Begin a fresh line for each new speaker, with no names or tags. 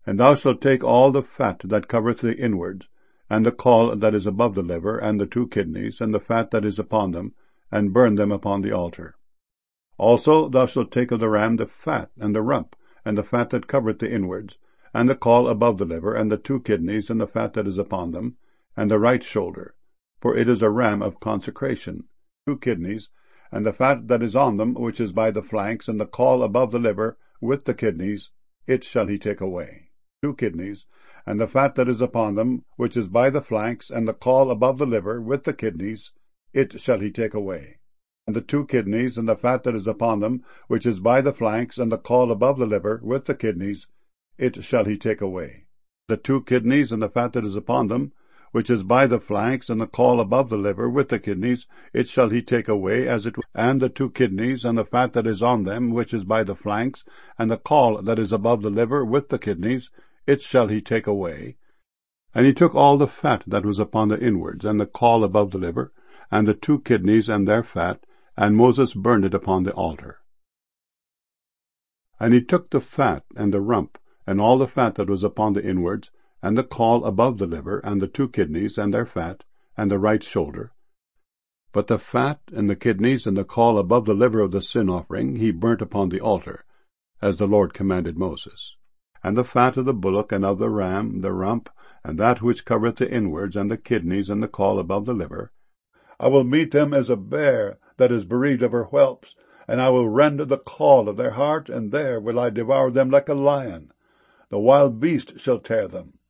And thou shalt take all the fat that covereth the inwards, and the caul that is above the liver, and the 2 kidneys, and the fat that is upon them, and burn them upon the altar. Also thou shalt take of the ram the fat, and the rump, and the fat that covereth the inwards, and the caul above the liver, and the 2 kidneys, and the fat that is upon them, and the right shoulder, for it is a ram of consecration, 2 kidneys, and the fat that is on them, which is by the flanks, and the caul above the liver, with the kidneys, it shall he take away. 2 kidneys, and the fat that is upon them, which is by the flanks, and the caul above the liver, with the kidneys, it shall he take away. And the 2 kidneys, and the fat that is upon them, which is by the flanks, and the caul above the liver, with the kidneys, it shall he take away. The 2 kidneys, and the fat that is upon them, which is by the flanks, and the caul above the liver, with the kidneys, it shall he take away, as it was. And the 2 kidneys, and the fat that is on them, which is by the flanks, and the caul that is above the liver, with the kidneys, it shall he take away. And he took all the fat that was upon the inwards, and the caul above the liver, and the 2 kidneys and their fat, and Moses burned it upon the altar. And he took the fat, and the rump, and all the fat that was upon the inwards, and the caul above the liver, and the 2 kidneys and their fat, and the right shoulder. But the fat, and the kidneys, and the caul above the liver of the sin offering he burnt upon the altar, as the Lord commanded Moses. And the fat of the bullock, and of the ram, the rump, and that which covereth the inwards, and the kidneys, and the caul above the liver, I will meet them as a bear that is bereaved of her whelps, and I will rend the caul of their heart, and there will I devour them like a lion. The wild beast shall tear them.